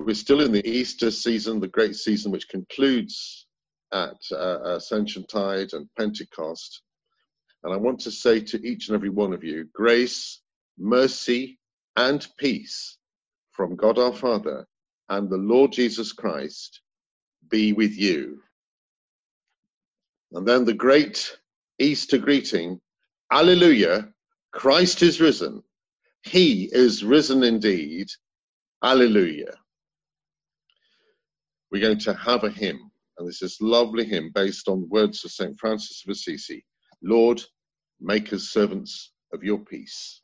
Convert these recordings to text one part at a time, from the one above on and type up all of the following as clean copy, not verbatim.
we're still in the Easter season, the great season which concludes at Ascension Tide and Pentecost. And I want to say to each and every one of you, grace, mercy, and peace from God our Father and the Lord Jesus Christ be with you. And then the great Easter greeting, Alleluia, Christ is risen. He is risen indeed. Alleluia. We're going to have a hymn, and this is a lovely hymn based on words of St. Francis of Assisi. Lord, make us servants of your peace.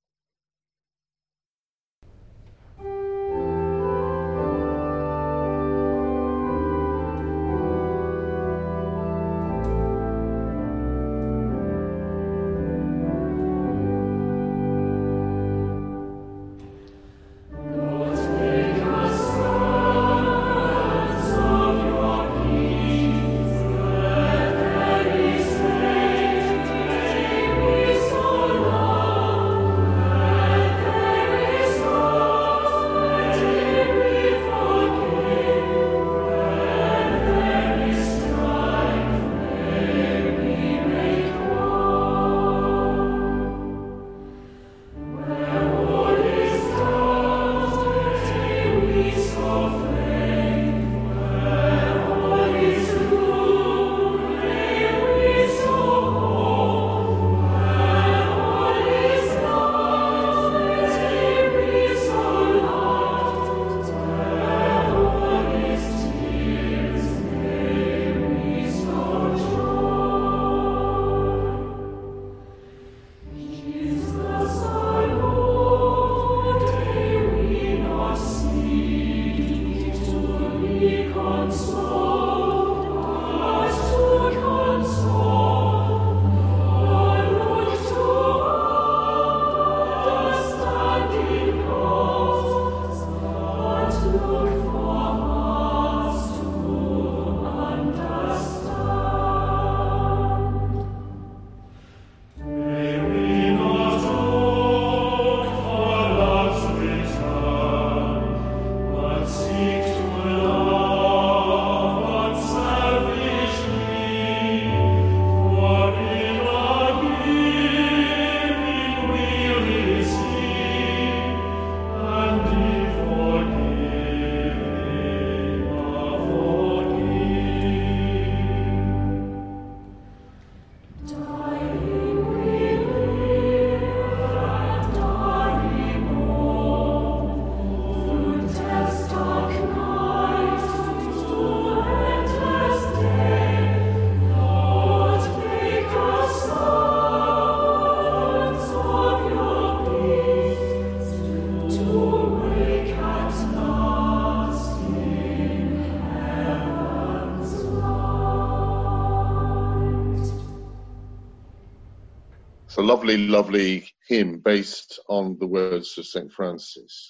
It's a lovely, lovely hymn based on the words of St. Francis.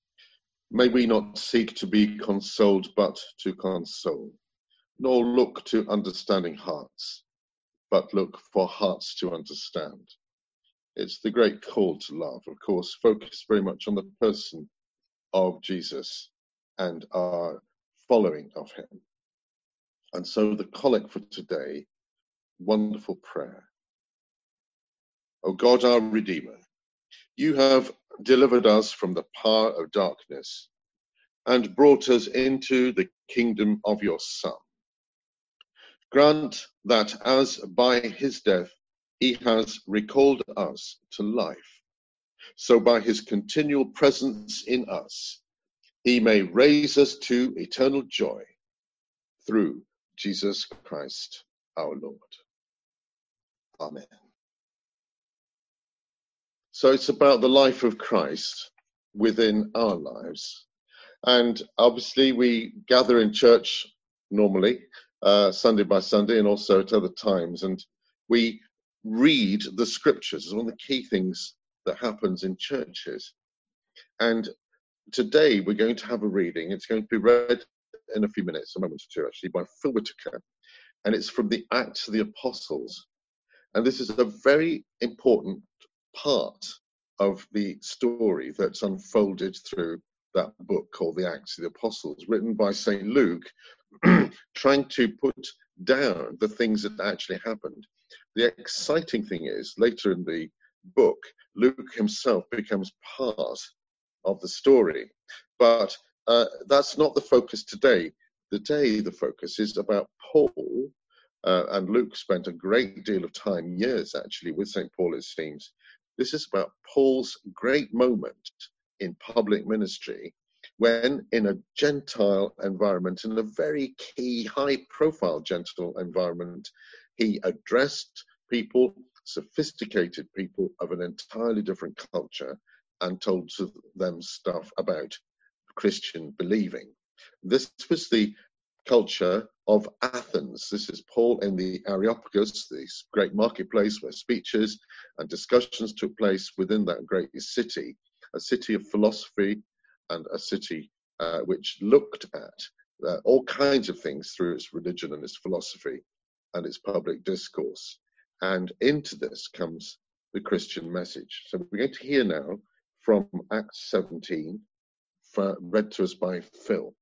May we not seek to be consoled, but to console, nor look to understanding hearts, but look for hearts to understand. It's the great call to love, of course, focused very much on the person of Jesus and our following of him. And so the collect for today, wonderful prayer. O God, our Redeemer, you have delivered us from the power of darkness and brought us into the kingdom of your Son. Grant that as by his death he has recalled us to life, so by his continual presence in us, he may raise us to eternal joy through Jesus Christ our Lord. Amen. So it's about the life of Christ within our lives. And obviously we gather in church normally, Sunday by Sunday, and also at other times. And we read the scriptures. It's one of the key things that happens in churches. And today we're going to have a reading. It's going to be read in a few minutes, a moment or two actually, by Phil Whitaker. And it's from the Acts of the Apostles. And this is a very important part of the story that's unfolded through that book called the Acts of the Apostles, written by St. Luke, trying to put down the things that actually happened. The exciting thing is, later in the book, Luke himself becomes part of the story. But that's not the focus today. Today, the focus is about Paul, and Luke spent a great deal of time, years actually, with St. Paul, it seems. This is about Paul's great moment in public ministry when, in a Gentile environment, in a very key, high-profile Gentile environment, he addressed people, sophisticated people of an entirely different culture, and told them stuff about Christian believing. This was the culture of Athens. This is Paul in the Areopagus, this great marketplace where speeches and discussions took place within that great city, a city of philosophy and a city which looked at all kinds of things through its religion and its philosophy and its public discourse. And into this comes the Christian message. So we're going to hear now from Acts 17, read to us by Phil.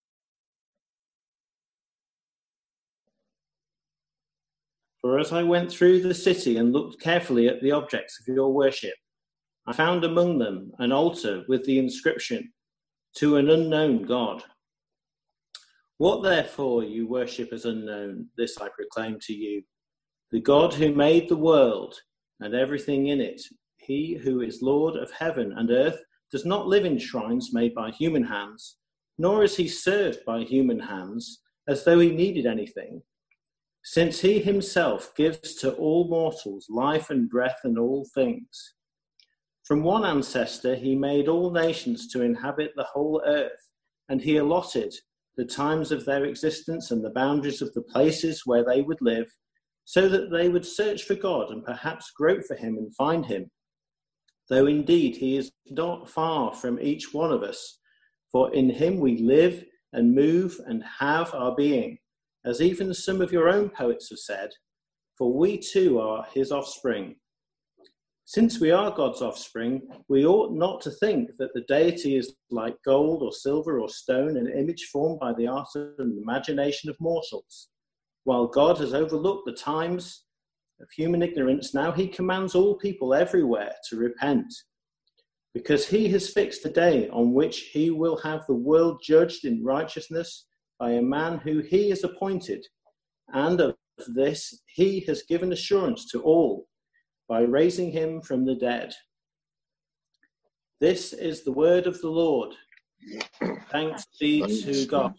For as I went through the city and looked carefully at the objects of your worship, I found among them an altar with the inscription, "To an unknown God." What therefore you worship as unknown, this I proclaim to you. The God who made the world and everything in it, he who is Lord of heaven and earth, does not live in shrines made by human hands, nor is he served by human hands as though he needed anything, since he himself gives to all mortals life and breath and all things. From one ancestor he made all nations to inhabit the whole earth, and he allotted the times of their existence and the boundaries of the places where they would live, so that they would search for God and perhaps grope for him and find him. Though indeed he is not far from each one of us, for in him we live and move and have our being, as even some of your own poets have said, for we too are his offspring. Since we are God's offspring, we ought not to think that the deity is like gold or silver or stone, an image formed by the art and imagination of mortals. While God has overlooked the times of human ignorance, now he commands all people everywhere to repent, because he has fixed a day on which he will have the world judged in righteousness by a man who he has appointed, and of this he has given assurance to all by raising him from the dead. This is the word of the Lord. Thanks be to God.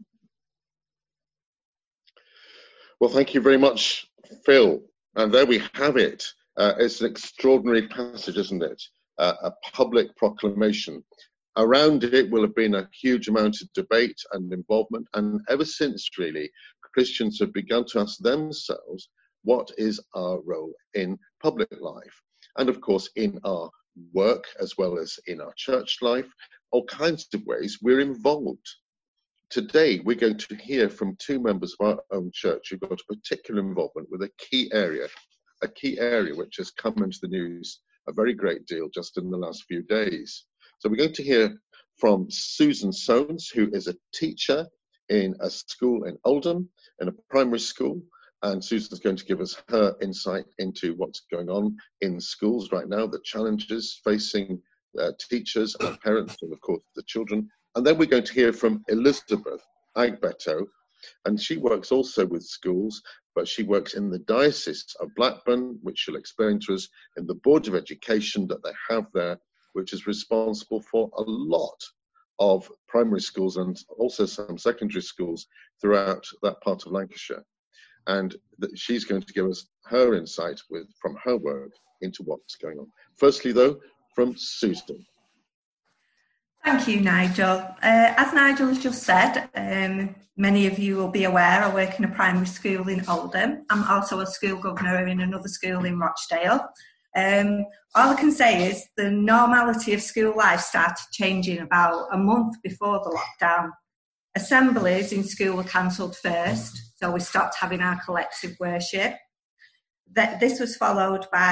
Well, thank you very much, Phil. And there we have it. It's an extraordinary passage, isn't it? A public proclamation. Around it will have been a huge amount of debate and involvement. And ever since, really, Christians have begun to ask themselves, what is our role in public life? And of course, in our work, as well as in our church life, all kinds of ways we're involved. Today, we're going to hear from two members of our own church who've got a particular involvement with a key area which has come into the news a very great deal just in the last few days. So we're going to hear from Susan Soanes, who is a teacher in a school in Oldham, in a primary school. And Susan's going to give us her insight into what's going on in schools right now, the challenges facing teachers and parents, and of course the children. And then we're going to hear from Elizabeth Agbeto, and she works also with schools, but she works in the Diocese of Blackburn, which she'll explain to us, in the Board of Education that they have there, which is responsible for a lot of primary schools and also some secondary schools throughout that part of Lancashire. And she's going to give us her insight from her work into what's going on. Firstly, though, from Susan. Thank you, Nigel. As Nigel has just said, many of you will be aware I work in a primary school in Oldham. I'm also a school governor in another school in Rochdale. All I can say is the normality of school life started changing about a month before the lockdown. Assemblies in school were cancelled first, so we stopped having our collective worship. This was followed by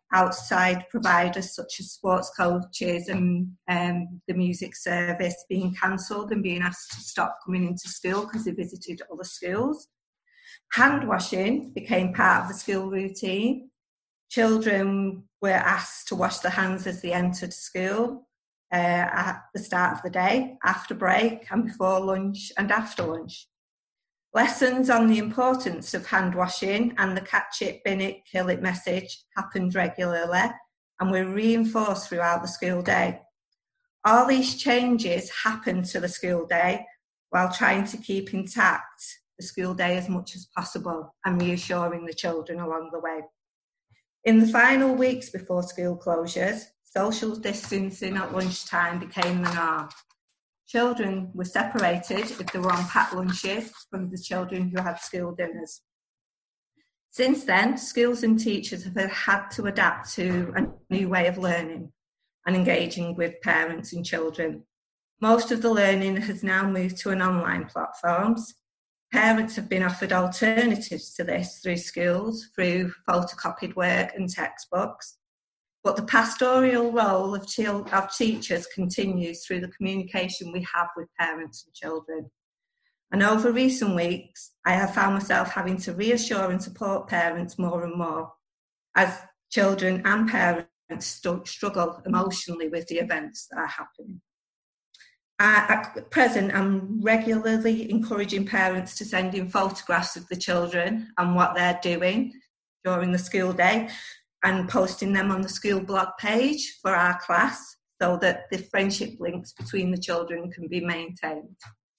outside providers such as sports coaches and the music service being cancelled and being asked to stop coming into school because they visited other schools. Hand washing became part of the school routine. Children were asked to wash their hands as they entered school, at the start of the day, after break and before lunch and after lunch. Lessons on the importance of hand washing and the catch it, bin it, kill it message happened regularly and were reinforced throughout the school day. All these changes happened to the school day while trying to keep intact the school day as much as possible and reassuring the children along the way. In the final weeks before school closures, social distancing at lunchtime became the norm. Children were separated if they were on packed lunches from the children who had school dinners. Since then, schools and teachers have had to adapt to a new way of learning and engaging with parents and children. Most of the learning has now moved to an online platforms. Parents have been offered alternatives to this through schools, through photocopied work and textbooks. But the pastoral role of teachers continues through the communication we have with parents and children. And over recent weeks, I have found myself having to reassure and support parents more and more as children and parents struggle emotionally with the events that are happening. At present, I'm regularly encouraging parents to send in photographs of the children and what they're doing during the school day and posting them on the school blog page for our class so that the friendship links between the children can be maintained.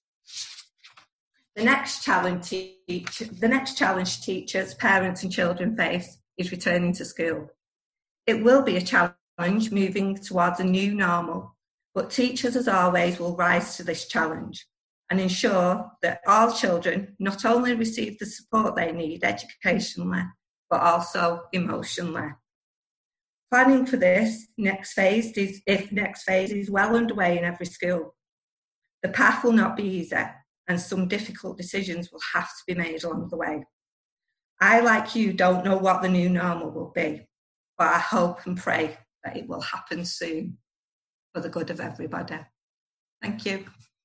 The next challenge teachers, parents and children face is returning to school. It will be a challenge moving towards a new normal, but teachers, as always, will rise to this challenge and ensure that all children not only receive the support they need educationally, but also emotionally. Planning for this next phase is well underway in every school. The path will not be easy, and some difficult decisions will have to be made along the way. I, like you, don't know what the new normal will be, but I hope and pray that it will happen soon for the good of everybody. Thank you.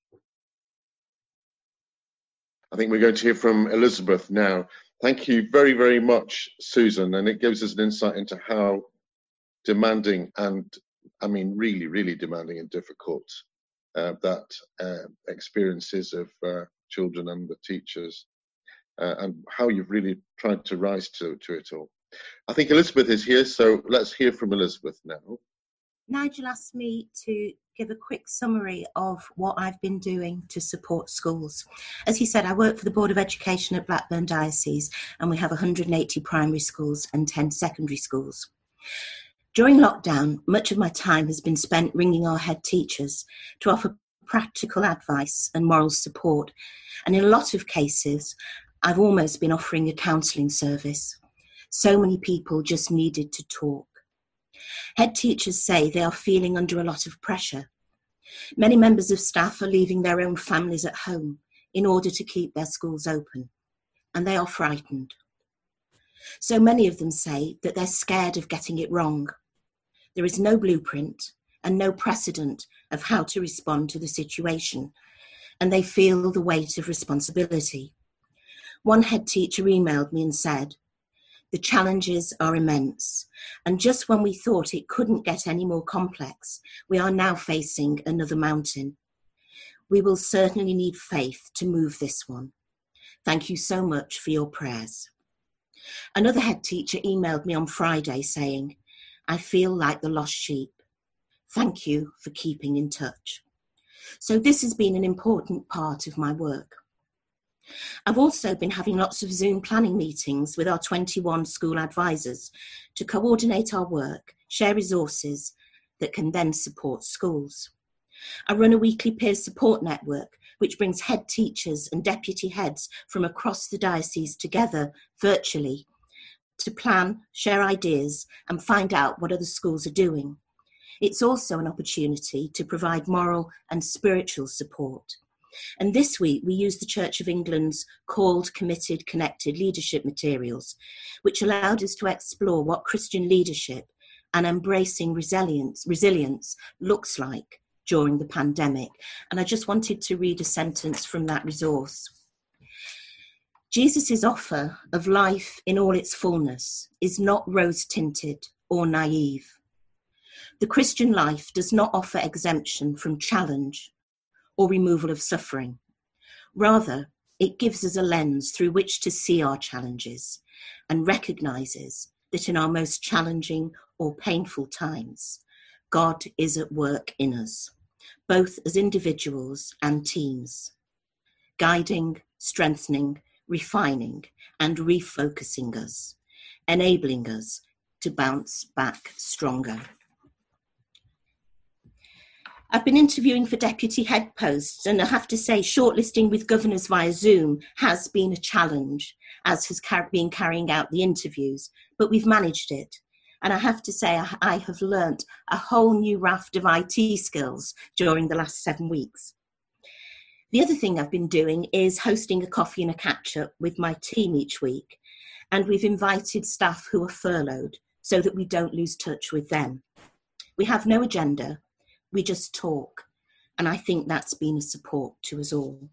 I think we're going to hear from Elizabeth now. Thank you very, very much, Susan, and it gives us an insight into how demanding and, I mean, really, really demanding and difficult that experiences of children and the teachers and how you've really tried to rise to it all. I think Elizabeth is here, so let's hear from Elizabeth now. Nigel asked me to give a quick summary of what I've been doing to support schools. As he said, I work for the Board of Education at Blackburn Diocese, and we have 180 primary schools and 10 secondary schools. During lockdown, much of my time has been spent ringing our head teachers to offer practical advice and moral support, and in a lot of cases, I've almost been offering a counselling service. So many people just needed to talk. Head teachers say they are feeling under a lot of pressure. Many members of staff are leaving their own families at home in order to keep their schools open, and they are frightened. So many of them say that they're scared of getting it wrong. There is no blueprint and no precedent of how to respond to the situation, and they feel the weight of responsibility. One head teacher emailed me and said, "The challenges are immense, and just when we thought it couldn't get any more complex, we are now facing another mountain. We will certainly need faith to move this one. Thank you so much for your prayers." Another head teacher emailed me on Friday saying, "I feel like the lost sheep. Thank you for keeping in touch." So this has been an important part of my work. I've also been having lots of Zoom planning meetings with our 21 school advisors to coordinate our work, share resources that can then support schools. I run a weekly peer support network which brings head teachers and deputy heads from across the diocese together virtually to plan, share ideas and find out what other schools are doing. It's also an opportunity to provide moral and spiritual support. And this week we used the Church of England's Called, Committed, Connected leadership materials, which allowed us to explore what Christian leadership and embracing resilience looks like during the pandemic. And I just wanted to read a sentence from that resource. Jesus' offer of life in all its fullness is not rose-tinted or naive. The Christian life does not offer exemption from challenge or removal of suffering. Rather, it gives us a lens through which to see our challenges and recognises that in our most challenging or painful times, God is at work in us, both as individuals and teams, guiding, strengthening, refining and refocusing us, enabling us to bounce back stronger. I've been interviewing for deputy head posts, and I have to say shortlisting with governors via Zoom has been a challenge, as has been carrying out the interviews, but we've managed it. And I have to say I have learnt a whole new raft of IT skills during the last 7 weeks. The other thing I've been doing is hosting a coffee and a catch-up with my team each week, and we've invited staff who are furloughed so that we don't lose touch with them. We have no agenda. We just talk, and I think that's been a support to us all.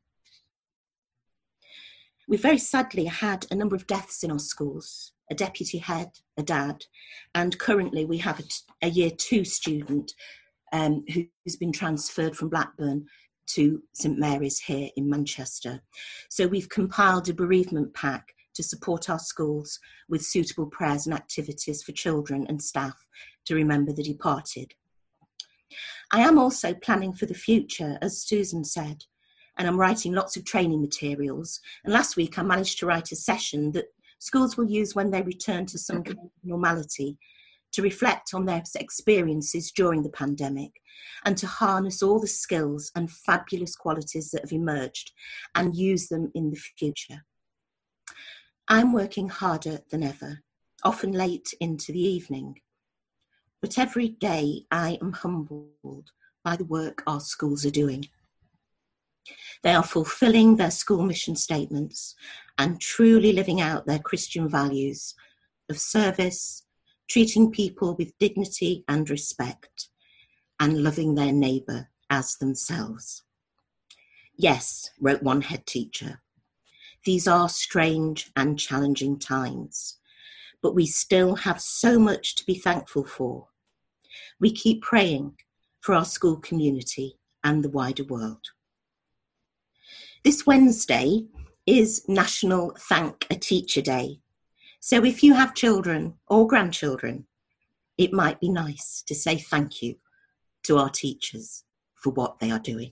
We've very sadly had a number of deaths in our schools, a deputy head, a dad, and currently we have a year 2 student who's been transferred from Blackburn to St Mary's here in Manchester. So we've compiled a bereavement pack to support our schools with suitable prayers and activities for children and staff to remember the departed. I am also planning for the future, as Susan said, and I'm writing lots of training materials. And last week I managed to write a session that schools will use when they return to some kind of normality to reflect on their experiences during the pandemic and to harness all the skills and fabulous qualities that have emerged and use them in the future. I'm working harder than ever, often late into the evening. But every day I am humbled by the work our schools are doing. They are fulfilling their school mission statements and truly living out their Christian values of service, treating people with dignity and respect, and loving their neighbour as themselves. Yes, wrote one head teacher, these are strange and challenging times, but we still have so much to be thankful for. We keep praying for our school community and the wider world. This Wednesday is National Thank a Teacher Day. So if you have children or grandchildren, it might be nice to say thank you to our teachers for what they are doing.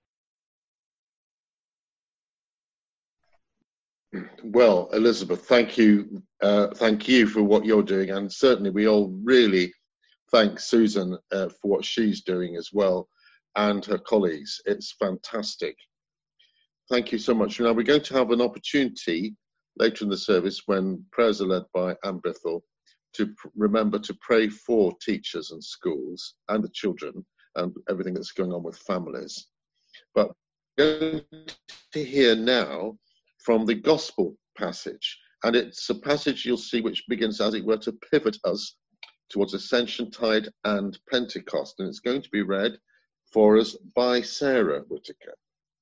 Well, Elizabeth, thank you for what you're doing, and certainly we all really thank Susan for what she's doing as well, and her colleagues. It's fantastic. Thank you so much. Now we're going to have an opportunity later in the service, when prayers are led by Anne Brithell, to remember to pray for teachers and schools and the children and everything that's going on with families. But we're going to hear now from the Gospel passage, and it's a passage you'll see which begins, as it were, to pivot us towards Ascension Tide and Pentecost, and it's going to be read for us by Sarah Whitaker.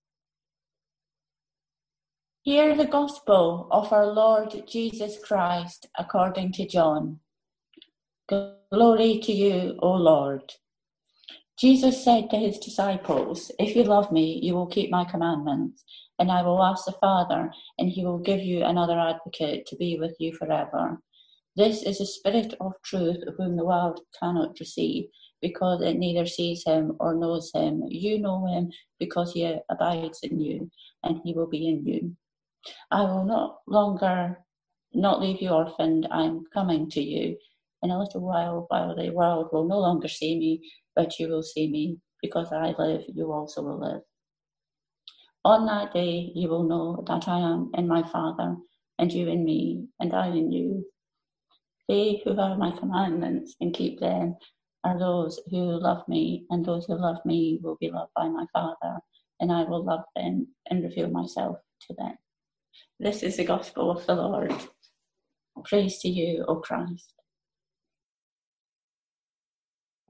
Hear the Gospel of our Lord Jesus Christ according to John. Glory to you, O Lord. Jesus said to his disciples, "If you love me, you will keep my commandments, and I will ask the Father, and he will give you another advocate to be with you forever. This is the Spirit of truth, whom the world cannot receive, because it neither sees him or knows him. You know him because he abides in you, and he will be in you. I will not leave you orphaned. I am coming to you. In a little while the world will no longer see me, but you will see me. Because I live, you also will live. On that day you will know that I am in my Father, and you in me, and I in you. They who have my commandments and keep them are those who love me, and those who love me will be loved by my Father, and I will love them and reveal myself to them." This is the Gospel of the Lord. Praise to you, O Christ.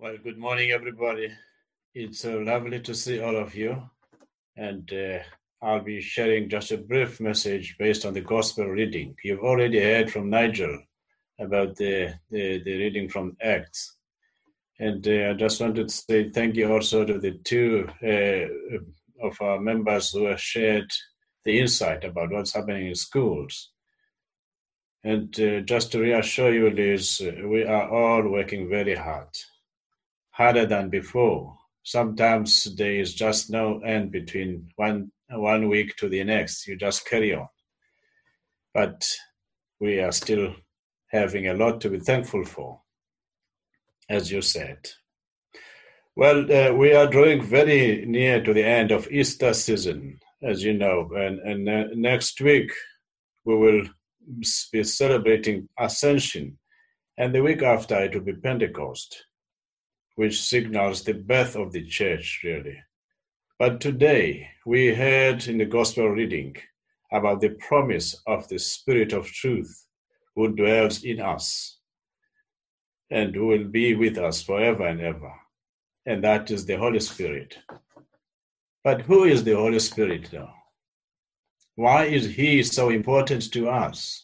Well, good morning, everybody. It's lovely to see all of you. And I'll be sharing just a brief message based on the gospel reading. You've already heard from Nigel about the reading from Acts. And I just wanted to say thank you also to the two of our members who have shared the insight about what's happening in schools. And just to reassure you, Liz, we are all working very hard, harder than before. Sometimes there is just no end between one week to the next. You just carry on. But we are still having a lot to be thankful for, as you said. Well, we are drawing very near to the end of Easter season, as you know, and next week we will be celebrating Ascension, and the week after it will be Pentecost, which signals the birth of the church, really. But today we heard in the gospel reading about the promise of the Spirit of truth who dwells in us and who will be with us forever and ever. And that is the Holy Spirit. But who is the Holy Spirit, though? Why is he so important to us?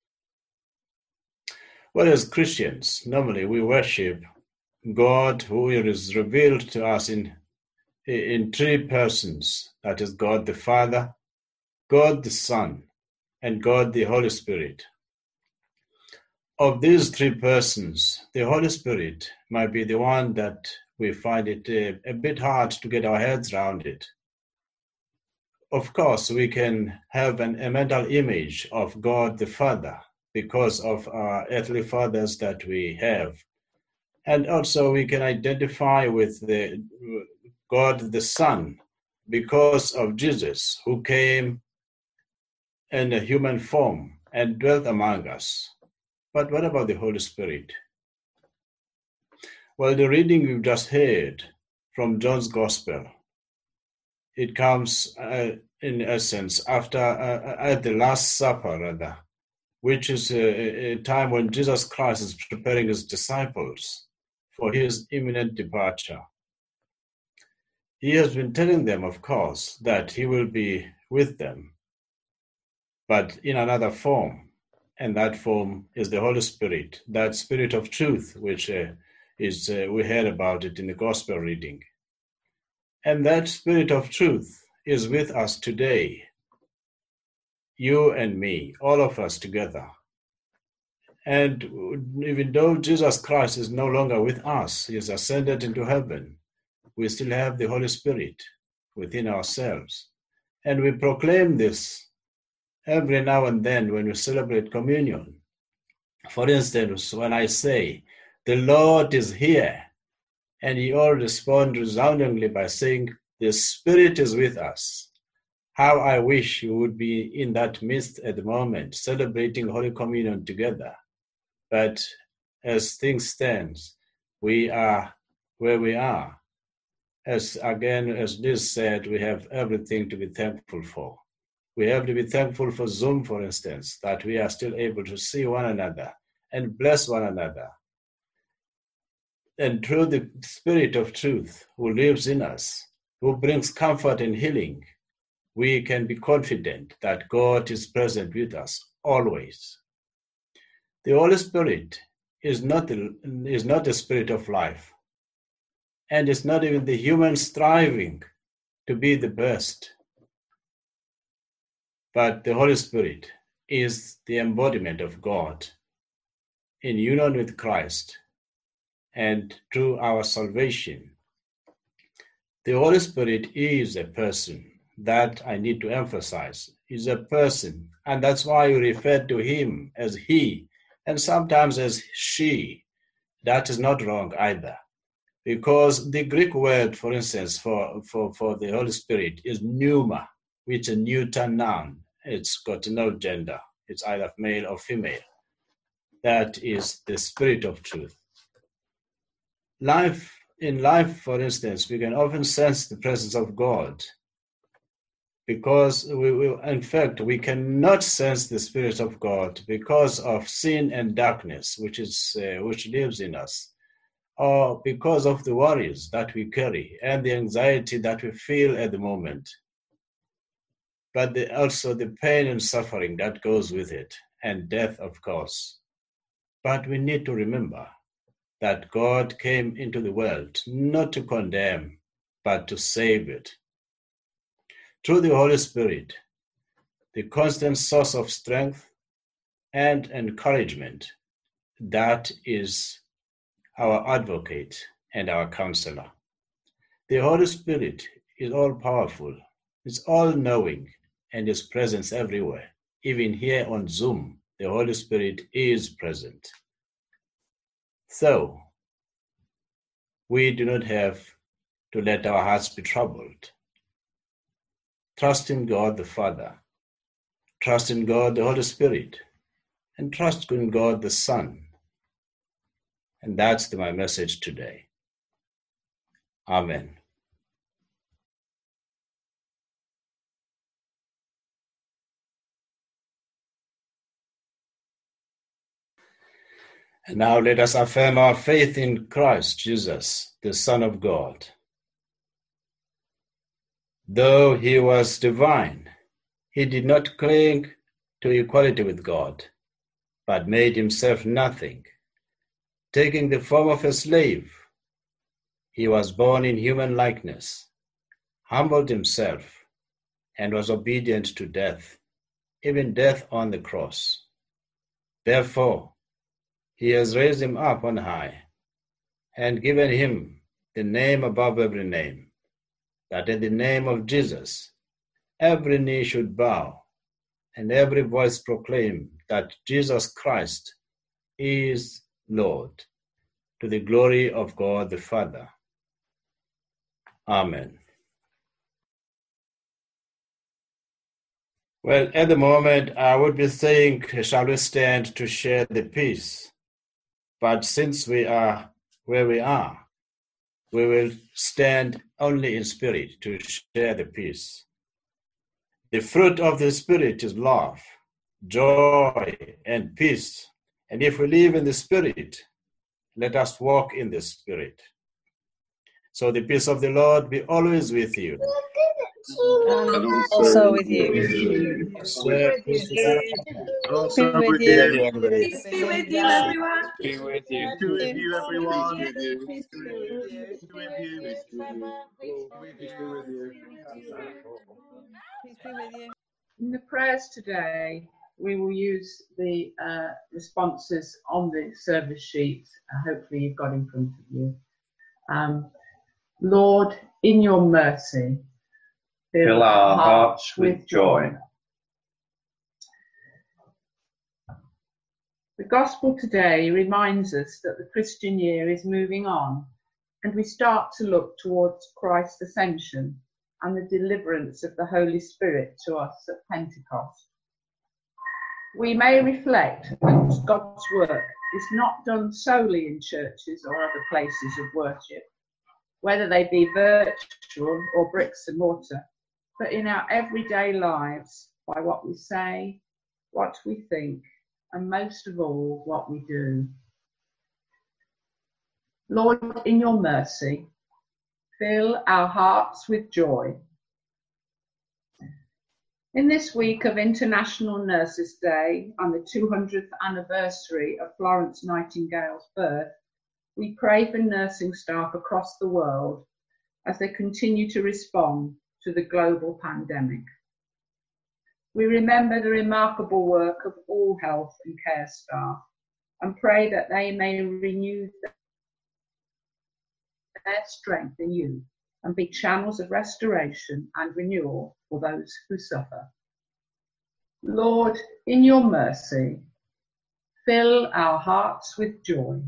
Well, as Christians, normally we worship God who is revealed to us in three persons. That is God the Father, God the Son, and God the Holy Spirit. Of these three persons, the Holy Spirit might be the one that we find it a bit hard to get our heads around it. Of course, we can have a mental image of God the Father because of our earthly fathers that we have. And also we can identify with the God the Son because of Jesus, who came in a human form and dwelt among us. But what about the Holy Spirit? Well, the reading we've just heard from John's Gospel, it comes in essence after at the Last Supper, rather, which is a time when Jesus Christ is preparing his disciples for his imminent departure. He has been telling them, of course, that he will be with them, but in another form. And that form is the Holy Spirit, that Spirit of truth, which we heard about it in the Gospel reading. And that Spirit of truth is with us today, you and me, all of us together. And even though Jesus Christ is no longer with us, he has ascended into heaven, we still have the Holy Spirit within ourselves. And we proclaim this every now and then when we celebrate communion. For instance, when I say, the Lord is here, and you all respond resoundingly by saying, the Spirit is with us. How I wish you would be in that midst at the moment, celebrating Holy Communion together. But as things stand, we are where we are. As Liz said, we have everything to be thankful for. We have to be thankful for Zoom, for instance, that we are still able to see one another and bless one another. And through the Spirit of truth who lives in us, who brings comfort and healing, we can be confident that God is present with us always. The Holy Spirit is not the spirit of life, and it's not even the human striving to be the best. But the Holy Spirit is the embodiment of God in union with Christ and through our salvation. The Holy Spirit is a person. That I need to emphasize. Is a person, and that's why we refer to him as he and sometimes as she. That is not wrong either, because the Greek word, for instance, for the Holy Spirit is pneuma, which is a neuter noun. It's got no gender. It's either male or female. That is the Spirit of truth. In life, for instance, we can often sense the presence of God, because we cannot sense the Spirit of God because of sin and darkness, which lives in us. or because of the worries that we carry and the anxiety that we feel at the moment, but also the pain and suffering that goes with it, and death, of course. But we need to remember that God came into the world not to condemn, but to save it. Through the Holy Spirit, the constant source of strength and encouragement, that is our advocate and our counselor. The Holy Spirit is all-powerful, is all-knowing, and is present everywhere. Even here on Zoom, the Holy Spirit is present. So, we do not have to let our hearts be troubled. Trust in God the Father, trust in God the Holy Spirit, and trust in God the Son. And that's my message today. Amen. And now let us affirm our faith in Christ Jesus, the Son of God. Though he was divine, he did not cling to equality with God, but made himself nothing. Taking the form of a slave, he was born in human likeness, humbled himself, and was obedient to death, even death on the cross. Therefore, he has raised him up on high and given him the name above every name, that at the name of Jesus every knee should bow and every voice proclaim that Jesus Christ is Lord, to the glory of God the Father. Amen. Well, at the moment, I would be saying, shall we stand to share the peace? But since we are where we are, we will stand only in spirit to share the peace. The fruit of the Spirit is love, joy, and peace. And if we live in the Spirit, let us walk in the Spirit. So the peace of the Lord be always with you. And Also with you. Peace be with you. Peace be with you, everyone. Be with you. Peace be with you, everyone. Peace be with you. Peace be with you. Peace be with you. Peace be with you. Peace be with you. In the prayers today, we will use the responses on the service sheet. Hopefully you've got in front of you. Lord, in your mercy, fill our hearts with joy. The Gospel today reminds us that the Christian year is moving on, and we start to look towards Christ's ascension and the deliverance of the Holy Spirit to us at Pentecost. We may reflect that God's work is not done solely in churches or other places of worship, whether they be virtual or bricks and mortar, but in our everyday lives by what we say, what we think, and most of all, what we do. Lord, in your mercy, fill our hearts with joy. In this week of International Nurses Day, on the 200th anniversary of Florence Nightingale's birth, we pray for nursing staff across the world as they continue to respond to the global pandemic. We remember the remarkable work of all health and care staff and pray that they may renew their strength in you and be channels of restoration and renewal for those who suffer. Lord, in your mercy, fill our hearts with joy.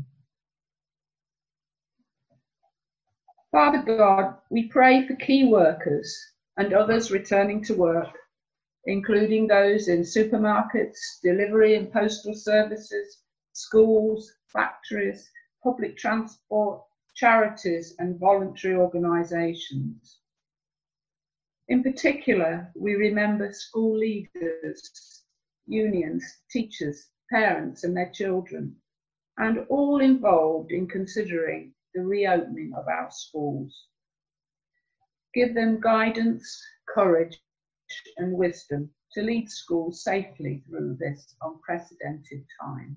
Father God, we pray for key workers and others returning to work, including those in supermarkets, delivery and postal services, schools, factories, public transport, charities and voluntary organisations. In particular, we remember school leaders, unions, teachers, parents and their children, and all involved in considering the reopening of our schools. Give them guidance, courage, and wisdom to lead schools safely through this unprecedented time.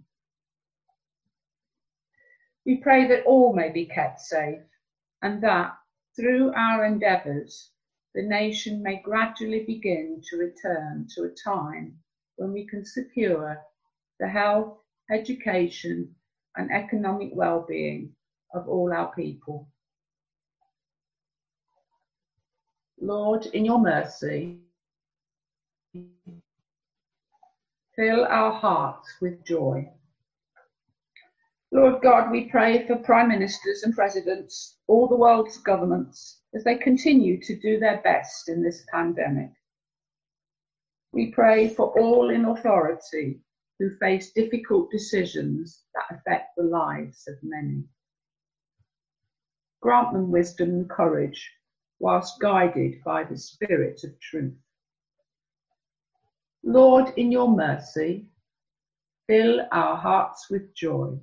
We pray that all may be kept safe and that, through our endeavours, the nation may gradually begin to return to a time when we can secure the health, education, and economic well-being of all our people. Lord, in your mercy, fill our hearts with joy. Lord God, we pray for prime ministers and presidents, all the world's governments, as they continue to do their best in this pandemic. We pray for all in authority who face difficult decisions that affect the lives of many. Grant them wisdom and courage, whilst guided by the Spirit of truth. Lord, in your mercy, fill our hearts with joy.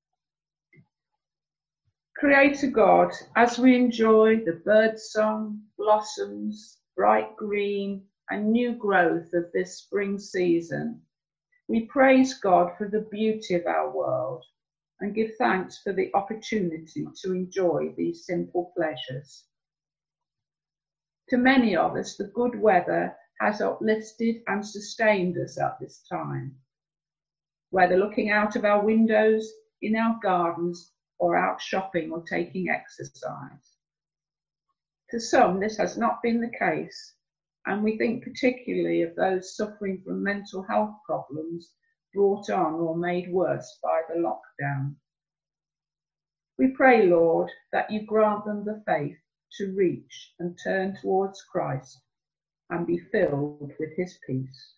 Creator God, as we enjoy the birdsong, blossoms, bright green, and new growth of this spring season, we praise God for the beauty of our world and give thanks for the opportunity to enjoy these simple pleasures. To many of us, the good weather has uplifted and sustained us at this time, whether looking out of our windows, in our gardens, or out shopping or taking exercise. To some, this has not been the case, and we think particularly of those suffering from mental health problems brought on or made worse by the lockdown. We pray, Lord, that you grant them the faith to reach and turn towards Christ and be filled with his peace.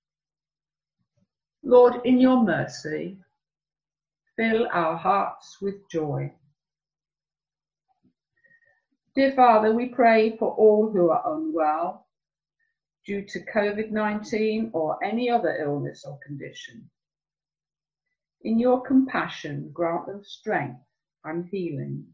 Lord, in your mercy, fill our hearts with joy. Dear Father, we pray for all who are unwell due to COVID-19 or any other illness or condition. In your compassion, grant them strength and healing.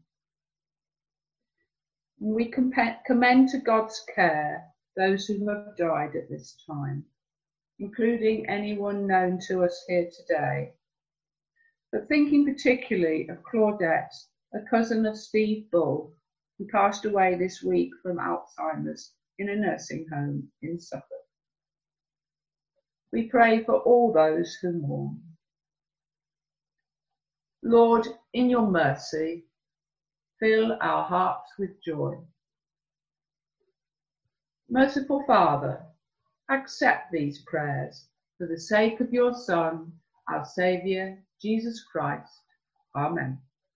We commend to God's care those who have died at this time, including anyone known to us here today. But thinking particularly of Claudette, a cousin of Steve Bull, who passed away this week from Alzheimer's in a nursing home in Suffolk. We pray for all those who mourn. Lord, in your mercy, fill our hearts with joy. Merciful Father, accept these prayers for the sake of your Son, our Saviour, Jesus Christ. Amen.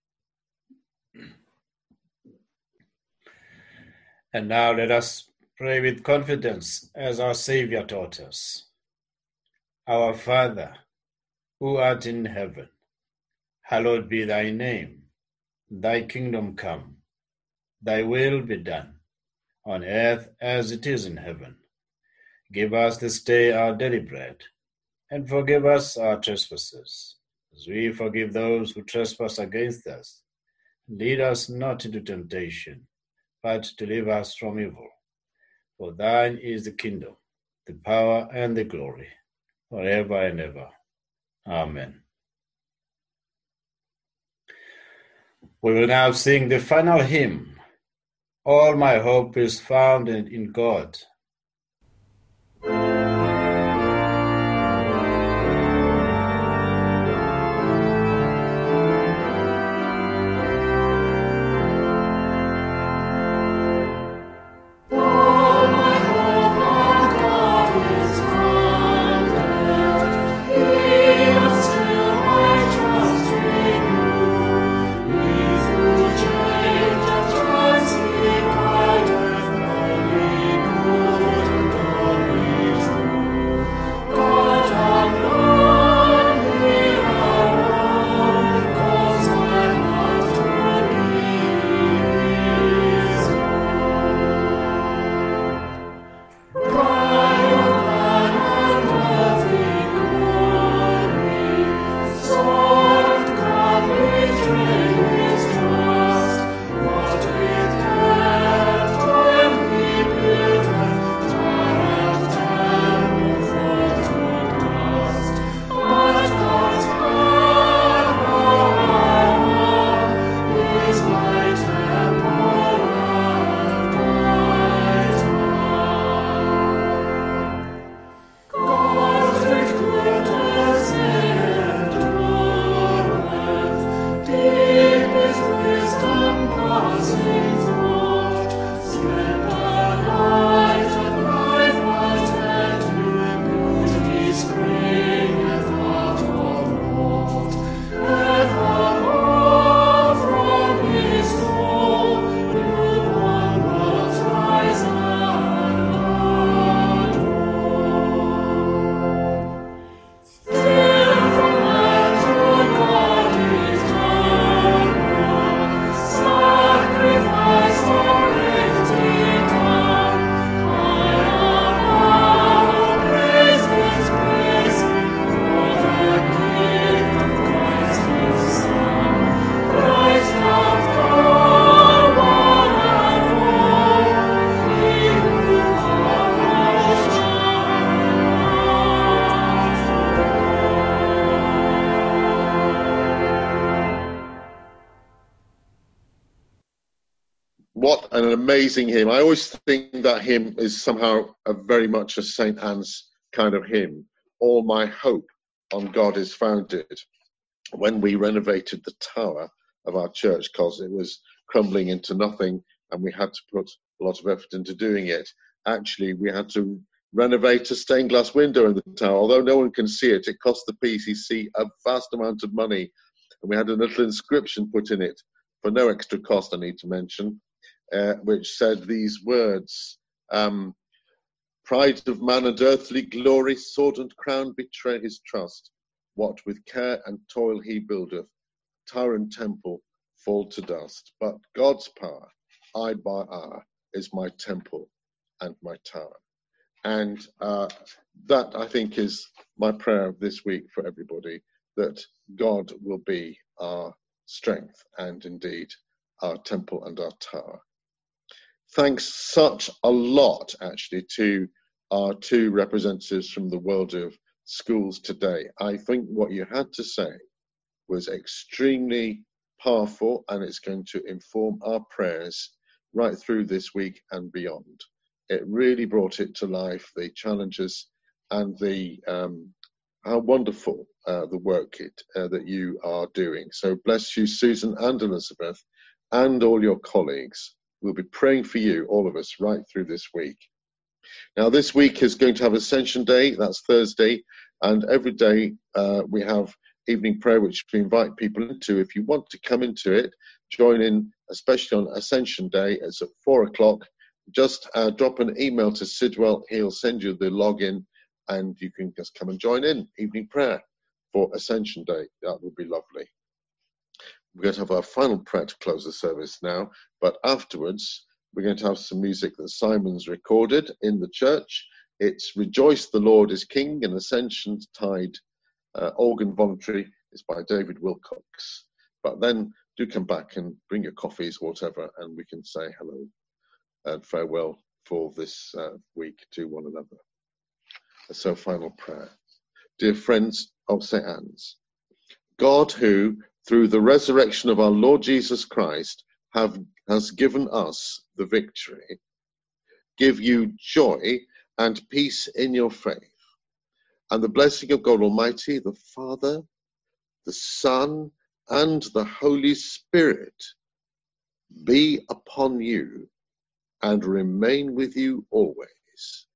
And now let us pray with confidence as our Saviour taught us. Our Father, who art in heaven, hallowed be thy name. Thy kingdom come, thy will be done, on earth as it is in heaven. Give us this day our daily bread, and forgive us our trespasses, as we forgive those who trespass against us. Lead us not into temptation, but deliver us from evil. For thine is the kingdom, the power, and the glory, forever and ever. Amen. We will now sing the final hymn, All My Hope is Found in God. Good amazing hymn. I always think that hymn is somehow very much a St. Anne's kind of hymn. All my hope on God is founded. When we renovated the tower of our church, because it was crumbling into nothing and we had to put a lot of effort into doing it, actually we had to renovate a stained glass window in the tower. Although no one can see it, it cost the PCC a vast amount of money. And we had a little inscription put in it for no extra cost, I need to mention, which said these words, pride of man and earthly glory, sword and crown betray his trust. What with care and toil he buildeth, tower and temple fall to dust. But God's power, eye by eye, is my temple and my tower. And that, I think, is my prayer this week for everybody, that God will be our strength and indeed our temple and our tower. Thanks such a lot, actually, to our two representatives from the world of schools today. I think what you had to say was extremely powerful, and it's going to inform our prayers right through this week and beyond. It really brought it to life, the challenges and the how wonderful the work that you are doing. So bless you, Susan and Elizabeth, and all your colleagues. We'll be praying for you, all of us, right through this week. Now, this week is going to have Ascension Day. That's Thursday. And every day we have evening prayer, which we invite people into. If you want to come into it, join in, especially on Ascension Day. It's at 4:00. Just drop an email to Sidwell. He'll send you the login, and you can just come and join in evening prayer for Ascension Day. That would be lovely. We're going to have our final prayer to close the service now, but afterwards we're going to have some music that Simon's recorded in the church. It's Rejoice the Lord is King, an Ascension Tide organ voluntary. It's by David Wilcox. But then do come back and bring your coffees, whatever, and we can say hello and farewell for this week to one another. So, final prayer. Dear friends of St. Anne's, God, who through the resurrection of our Lord Jesus Christ has given us the victory, give you joy and peace in your faith, and the blessing of God Almighty, the Father, the Son, and the Holy Spirit be upon you and remain with you always.